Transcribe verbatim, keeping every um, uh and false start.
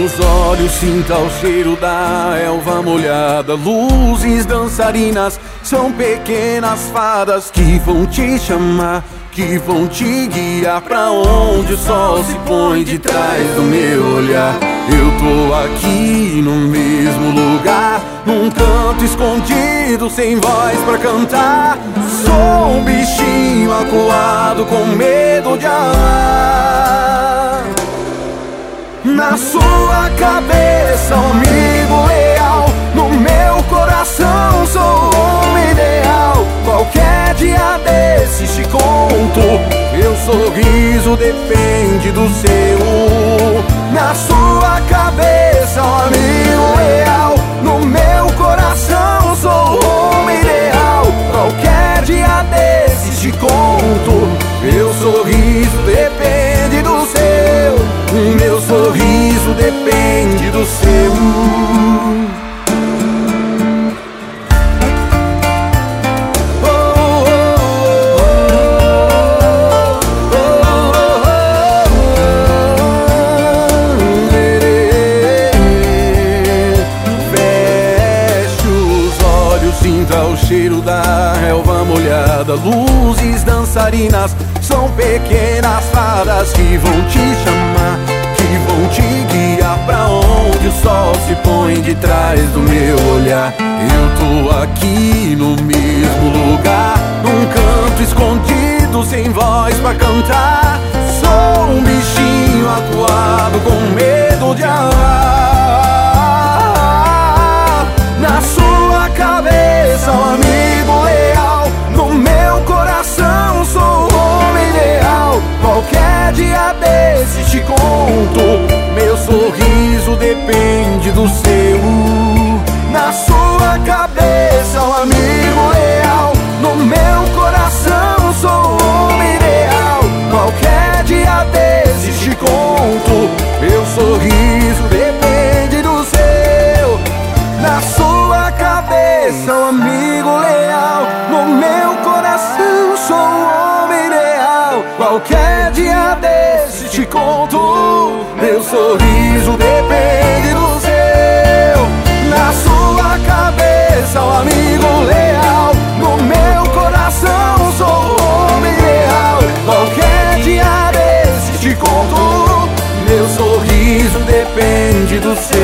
os olhos, sinta o cheiro da elva molhada. Luzes dançarinas são pequenas fadas que vão te chamar, que vão te guiar pra onde o sol se põe de trás do meu olhar. Eu tô aqui no mesmo lugar, num canto escondido, sem voz pra cantar. Sou um bichinho acuado com medo de amar. Na sua cabeça, um amigo leal, no meu coração sou o homem ideal. Qualquer dia desses te conto, meu sorriso depende do seu. Na sua cabeça, um amigo leal, no meu coração sou o homem ideal. Qualquer dia desses te conto, meu sorriso depende do seu. Meu sorriso depende do seu. Sinta o cheiro da relva molhada. Luzes dançarinas são pequenas fadas que vão te chamar, que vão te guiar pra onde o sol se põe de trás do meu olhar. Eu tô aqui no mesmo lugar, num canto escondido, sem voz pra cantar. Sou um bichinho acuado com medo de amar. Na sua cabeça, um amigo leal, no meu coração sou o homem ideal. Qualquer dia desses te conto, meu sorriso depende do seu. Na sua cabeça, um amigo leal, no meu coração sou o homem ideal. Qualquer dia desses te conto, meu sorriso depende do seu. Na sua cabeça, um amigo leal, no meu coração sou o homem ideal. Qualquer dia desses te conto, meu sorriso depende do seu. Na sua cabeça, um amigo leal, no meu coração sou o homem ideal. Qualquer dia desses te conto, meu sorriso depende do seu.